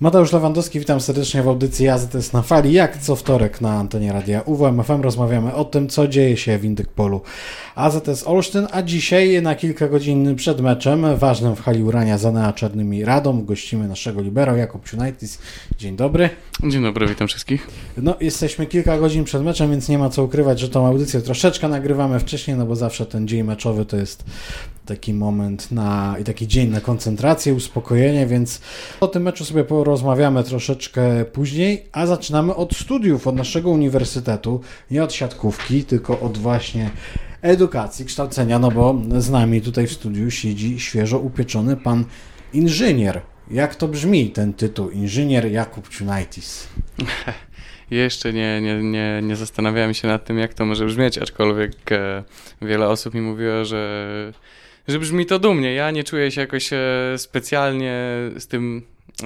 Mateusz Lewandowski, witam serdecznie w audycji AZS na fali. Jak co wtorek na antenie radia UWM FM rozmawiamy o tym, co dzieje się w Indykpolu AZS Olsztyn, a dzisiaj na kilka godzin przed meczem ważnym w hali Urania z Anea Czarnymi Radom gościmy naszego libero Jakub Ciunajtis. Dzień dobry. Dzień dobry, witam wszystkich. No, jesteśmy kilka godzin przed meczem, więc nie ma co ukrywać, że tą audycję troszeczkę nagrywamy wcześniej, no bo zawsze ten dzień meczowy to jest taki moment i taki dzień na koncentrację, uspokojenie, więc o tym meczu sobie porozmawiamy troszeczkę później, a zaczynamy od studiów, od naszego uniwersytetu, nie od siatkówki, tylko od właśnie edukacji, kształcenia, no bo z nami tutaj w studiu siedzi świeżo upieczony pan inżynier. Jak to brzmi, ten tytuł? Inżynier Jakub Ciunajtis. Jeszcze nie zastanawiałem się nad tym, jak to może brzmieć, aczkolwiek wiele osób mi mówiło, że brzmi to dumnie. Ja nie czuję się jakoś specjalnie z tym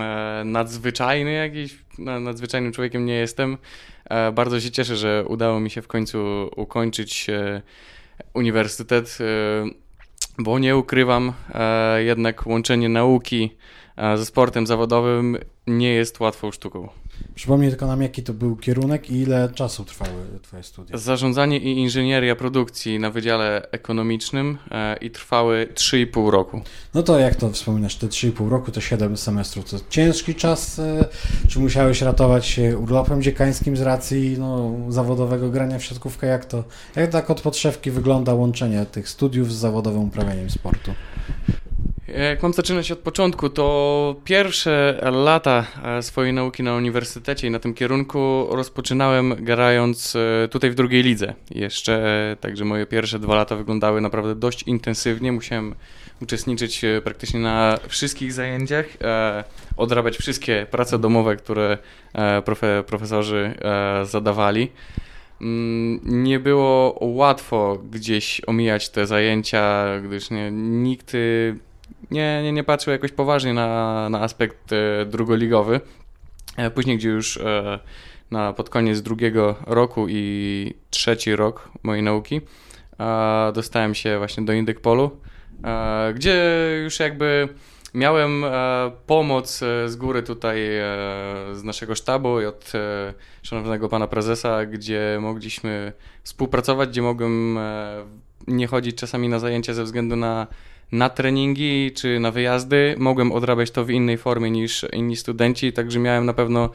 nadzwyczajnym człowiekiem nie jestem. Bardzo się cieszę, że udało mi się w końcu ukończyć uniwersytet, bo nie ukrywam, jednak łączenie nauki ze sportem zawodowym nie jest łatwą sztuką. Przypomnij tylko nam, jaki to był kierunek i ile czasu trwały twoje studia? Zarządzanie i inżynieria produkcji na Wydziale Ekonomicznym i trwały 3,5 roku. No to jak to wspominasz, te 3,5 roku, to 7 semestrów, to ciężki czas? Czy musiałeś ratować się urlopem dziekańskim z racji zawodowego grania w siatkówkę? Jak tak od podszewki wygląda łączenie tych studiów z zawodowym uprawianiem sportu? Jak mam zaczynać od początku, to pierwsze lata swojej nauki na uniwersytecie i na tym kierunku rozpoczynałem grając tutaj w drugiej lidze jeszcze, także moje pierwsze 2 lata wyglądały naprawdę dość intensywnie, musiałem uczestniczyć praktycznie na wszystkich zajęciach, odrabiać wszystkie prace domowe, które profesorzy zadawali. Nie było łatwo gdzieś omijać te zajęcia, gdyż nikt nie patrzył jakoś poważnie na aspekt drugoligowy. Później, gdzie już pod koniec 2. roku i 3. rok mojej nauki dostałem się właśnie do Indykpolu, gdzie już jakby miałem pomoc z góry tutaj z naszego sztabu i od szanownego pana prezesa, gdzie mogliśmy współpracować, gdzie mogłem nie chodzić czasami na zajęcia ze względu na treningi czy na wyjazdy. Mogłem odrabiać to w innej formie niż inni studenci, także miałem na pewno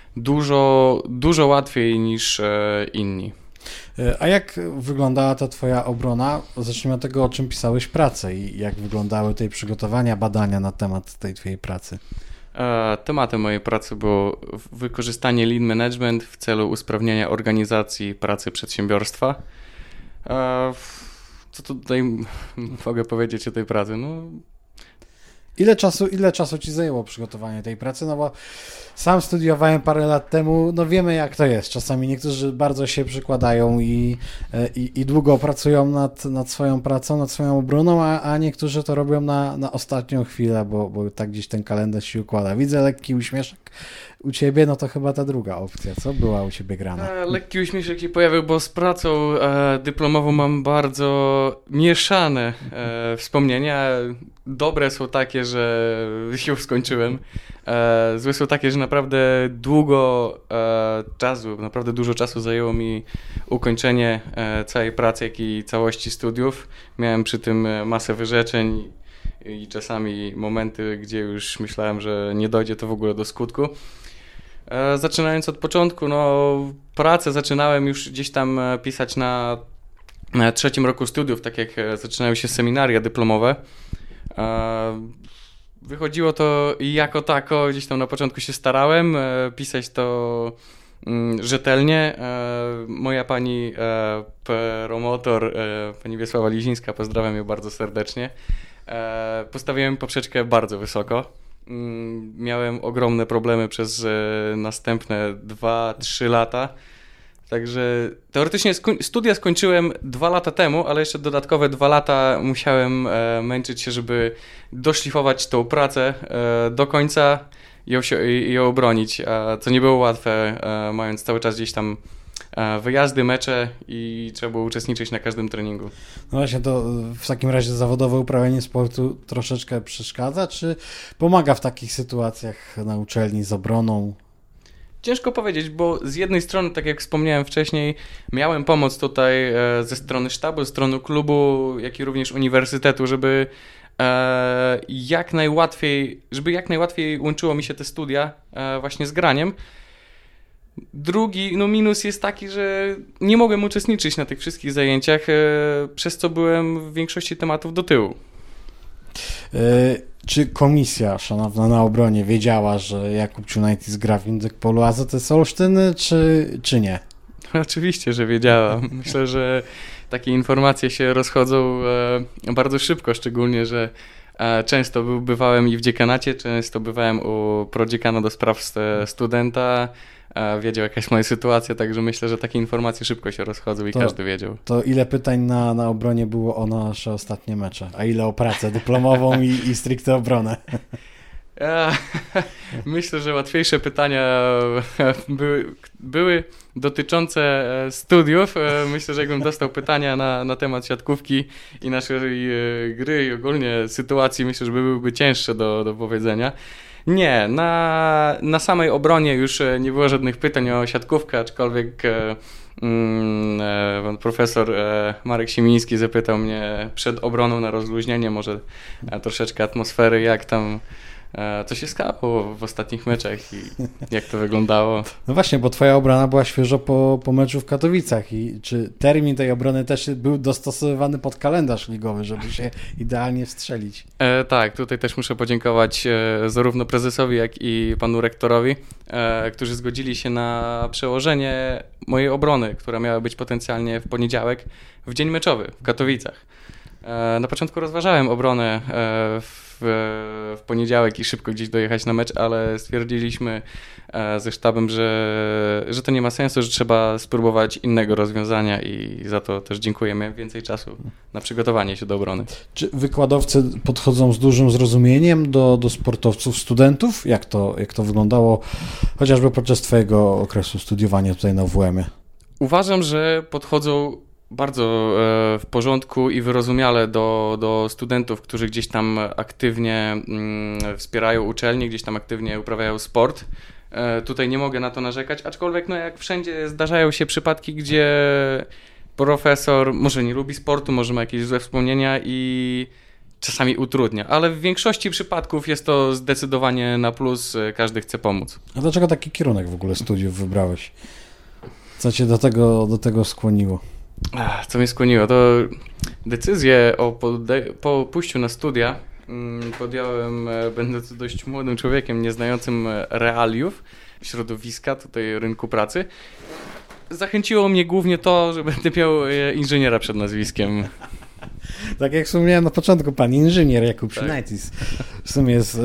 dużo łatwiej niż inni. A jak wyglądała ta twoja obrona? Zacznijmy od tego, o czym pisałeś pracę i jak wyglądały te przygotowania, badania na temat tej twojej pracy. Tematem mojej pracy było wykorzystanie lean management w celu usprawnienia organizacji pracy przedsiębiorstwa. Co tutaj mogę powiedzieć o tej pracy? Ile czasu ci zajęło przygotowanie tej pracy? No bo sam studiowałem parę lat temu, wiemy jak to jest. Czasami niektórzy bardzo się przykładają i długo pracują nad swoją pracą, nad swoją obroną, a niektórzy to robią na ostatnią chwilę, bo tak gdzieś ten kalendarz się układa. Widzę lekki uśmieszek u ciebie, to chyba ta druga opcja. Co była u ciebie grana? Lekki uśmieszek się pojawił, bo z pracą dyplomową mam bardzo mieszane wspomnienia. Dobre są takie, że już skończyłem. Złe są takie, że naprawdę dużo czasu zajęło mi ukończenie całej pracy, jak i całości studiów. Miałem przy tym masę wyrzeczeń i czasami momenty, gdzie już myślałem, że nie dojdzie to w ogóle do skutku. Zaczynając od początku, pracę zaczynałem już gdzieś tam pisać na 3. roku studiów, tak jak zaczynały się seminaria dyplomowe. Wychodziło to jako tako, gdzieś tam na początku się starałem pisać to rzetelnie. Moja pani promotor, pani Wiesława Lizińska, pozdrawiam ją bardzo serdecznie, postawiłem poprzeczkę bardzo wysoko. Miałem ogromne problemy przez następne 2-3 lata. Także teoretycznie studia skończyłem 2 lata temu, ale jeszcze dodatkowe 2 lata musiałem męczyć się, żeby doszlifować tą pracę do końca i ją obronić, co nie było łatwe, mając cały czas gdzieś tam wyjazdy, mecze i trzeba było uczestniczyć na każdym treningu. No właśnie, to w takim razie zawodowe uprawianie sportu troszeczkę przeszkadza, czy pomaga w takich sytuacjach na uczelni z obroną? Ciężko powiedzieć, bo z jednej strony, tak jak wspomniałem wcześniej, miałem pomoc tutaj ze strony sztabu, ze strony klubu, jak i również uniwersytetu, żeby jak najłatwiej łączyło mi się te studia właśnie z graniem. Drugi minus jest taki, że nie mogłem uczestniczyć na tych wszystkich zajęciach, przez co byłem w większości tematów do tyłu. Czy komisja szanowna na obronie wiedziała, że Jakub Ciunajtis gra w Indykpolu AZS Olsztyn, czy nie? Oczywiście, że wiedziała. Myślę, że takie informacje się rozchodzą bardzo szybko, szczególnie, że często bywałem i w dziekanacie, często bywałem u prodziekana do spraw studenta, wiedział jaka jest moja sytuacja, także myślę, że takie informacje szybko się rozchodzą i każdy wiedział. To ile pytań na obronie było o nasze ostatnie mecze, a ile o pracę dyplomową i stricte obronę? Myślę, że łatwiejsze pytania były dotyczące studiów. Myślę, że jakbym dostał pytania na temat siatkówki i naszej gry i ogólnie sytuacji, myślę, że byłyby cięższe do powiedzenia. Nie, na samej obronie już nie było żadnych pytań o siatkówkę, aczkolwiek pan profesor Marek Siemiński zapytał mnie przed obroną na rozluźnienie może troszeczkę atmosfery, jak tam co się stało w ostatnich meczach i jak to wyglądało. No właśnie, bo twoja obrona była świeżo po meczu w Katowicach i czy termin tej obrony też był dostosowywany pod kalendarz ligowy, żeby się idealnie wstrzelić? Tak, tutaj też muszę podziękować zarówno prezesowi, jak i panu rektorowi, którzy zgodzili się na przełożenie mojej obrony, która miała być potencjalnie w poniedziałek, w dzień meczowy w Katowicach. Na początku rozważałem obronę w poniedziałek i szybko gdzieś dojechać na mecz, ale stwierdziliśmy ze sztabem, że to nie ma sensu, że trzeba spróbować innego rozwiązania i za to też dziękujemy. Więcej czasu na przygotowanie się do obrony. Czy wykładowcy podchodzą z dużym zrozumieniem do sportowców, studentów? Jak to wyglądało chociażby podczas twojego okresu studiowania tutaj na WM-ie? Uważam, że podchodzą bardzo w porządku i wyrozumiale do studentów, którzy gdzieś tam aktywnie wspierają uczelnię, gdzieś tam aktywnie uprawiają sport. Tutaj nie mogę na to narzekać, aczkolwiek jak wszędzie zdarzają się przypadki, gdzie profesor może nie lubi sportu, może ma jakieś złe wspomnienia i czasami utrudnia, ale w większości przypadków jest to zdecydowanie na plus, każdy chce pomóc. A dlaczego taki kierunek w ogóle studiów wybrałeś? Co cię do tego skłoniło? Co mnie skłoniło? To decyzję po pójściu na studia podjąłem, będąc dość młodym człowiekiem, nieznającym realiów środowiska, tutaj rynku pracy. Zachęciło mnie głównie to, że będę miał inżyniera przed nazwiskiem. Tak jak wspomniałem na początku, pan inżynier Jakub Ciunajtis w sumie jest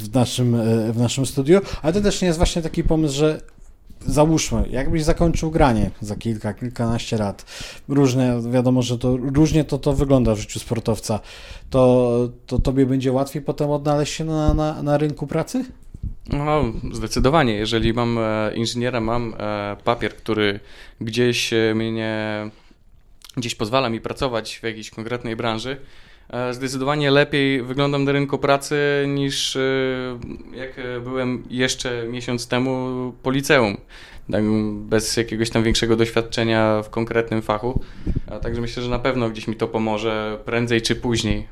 w naszym studiu, ale to też nie jest właśnie taki pomysł, że załóżmy, jakbyś zakończył granie za kilkanaście lat, wiadomo, że to różnie to wygląda w życiu sportowca, to tobie będzie łatwiej potem odnaleźć się na rynku pracy? No, zdecydowanie. Jeżeli mam inżyniera, mam papier, który gdzieś pozwala mi pracować w jakiejś konkretnej branży, zdecydowanie lepiej wyglądam na rynku pracy niż jak byłem jeszcze miesiąc temu po liceum, tak, bez jakiegoś tam większego doświadczenia w konkretnym fachu. Także myślę, że na pewno gdzieś mi to pomoże prędzej czy później.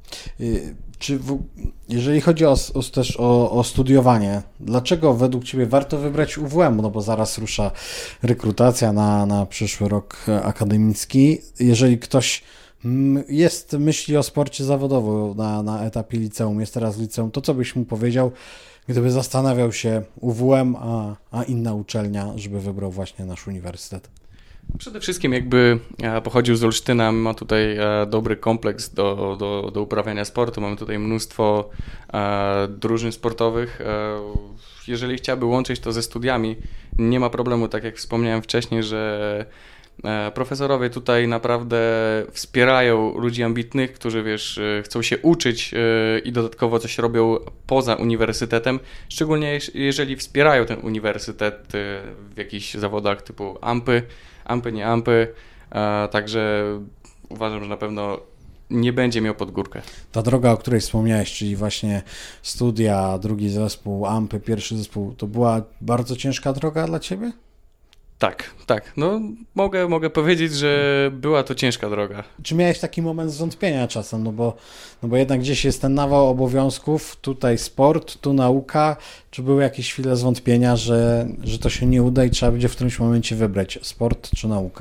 Jeżeli chodzi też o studiowanie, dlaczego według Ciebie warto wybrać UWM? No bo zaraz rusza rekrutacja na przyszły rok akademicki. Jeżeli ktoś myśli o sporcie zawodowo na etapie liceum, jest teraz w liceum, to co byś mu powiedział, gdyby zastanawiał się UWM, a inna uczelnia, żeby wybrał właśnie nasz uniwersytet? Przede wszystkim jakby pochodził z Olsztyna, ma tutaj dobry kompleks do uprawiania sportu, mamy tutaj mnóstwo drużyn sportowych. Jeżeli chciałby łączyć to ze studiami, nie ma problemu, tak jak wspomniałem wcześniej, że Profesorowie tutaj naprawdę wspierają ludzi ambitnych, którzy chcą się uczyć i dodatkowo coś robią poza uniwersytetem, szczególnie jeżeli wspierają ten uniwersytet w jakichś zawodach typu ampy, nie ampy, także uważam, że na pewno nie będzie miał pod górkę. Ta droga, o której wspomniałeś, czyli właśnie studia, drugi zespół, ampy, pierwszy zespół, to była bardzo ciężka droga dla ciebie? Tak. No, mogę powiedzieć, że była to ciężka droga. Czy miałeś taki moment zwątpienia czasem? No bo jednak gdzieś jest ten nawał obowiązków, tutaj sport, tu nauka. Czy były jakieś chwile zwątpienia, że to się nie uda i trzeba będzie w którymś momencie wybrać sport czy nauka?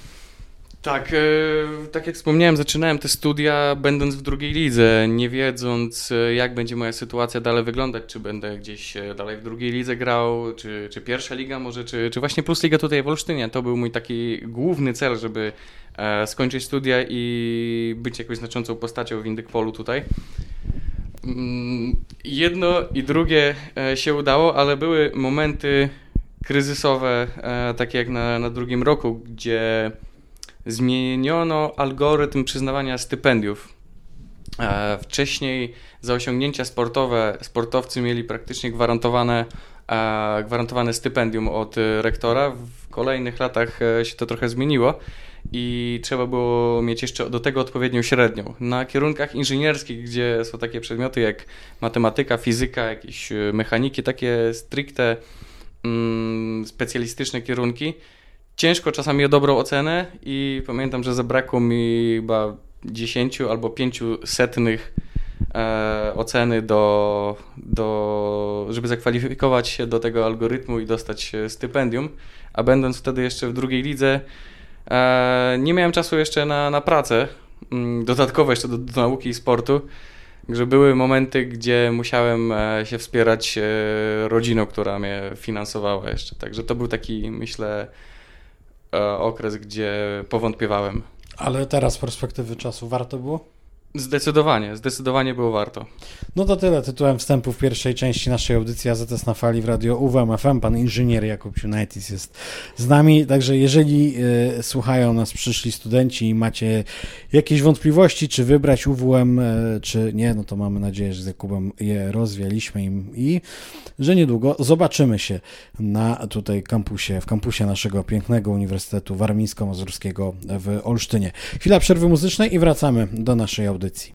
Tak jak wspomniałem, zaczynałem te studia będąc w drugiej lidze, nie wiedząc jak będzie moja sytuacja dalej wyglądać, czy będę gdzieś dalej w drugiej lidze grał, czy pierwsza liga może, czy właśnie Plus Liga tutaj w Olsztynie. To był mój taki główny cel, żeby skończyć studia i być jakąś znaczącą postacią w Indykpolu tutaj. Jedno i drugie się udało, ale były momenty kryzysowe, takie jak na drugim roku, gdzie zmieniono algorytm przyznawania stypendiów. Wcześniej za osiągnięcia sportowe sportowcy mieli praktycznie gwarantowane stypendium od rektora. W kolejnych latach się to trochę zmieniło i trzeba było mieć jeszcze do tego odpowiednią średnią. Na kierunkach inżynierskich, gdzie są takie przedmioty jak matematyka, fizyka, jakieś mechaniki, takie stricte specjalistyczne kierunki, ciężko czasami o dobrą ocenę i pamiętam, że zabrakło mi chyba 10 albo 500 oceny żeby zakwalifikować się do tego algorytmu i dostać stypendium, a będąc wtedy jeszcze w drugiej lidze nie miałem czasu jeszcze na pracę, dodatkowo jeszcze do nauki i sportu, że były momenty, gdzie musiałem się wspierać rodziną, która mnie finansowała jeszcze, także to był taki, myślę, okres, gdzie powątpiewałem. Ale teraz z perspektywy czasu warto było? Zdecydowanie było warto. No to tyle tytułem wstępu w pierwszej części naszej audycji AZS na fali w radio UWM-FM. Pan inżynier Jakub Siunaitis jest z nami, także jeżeli słuchają nas przyszli studenci i macie jakieś wątpliwości, czy wybrać UWM, czy nie, no to mamy nadzieję, że z Jakubem je rozwialiśmy im i że niedługo zobaczymy się na tutaj w kampusie naszego pięknego Uniwersytetu Warmińsko-Mazurskiego w Olsztynie. Chwila przerwy muzycznej i wracamy do naszej audycji.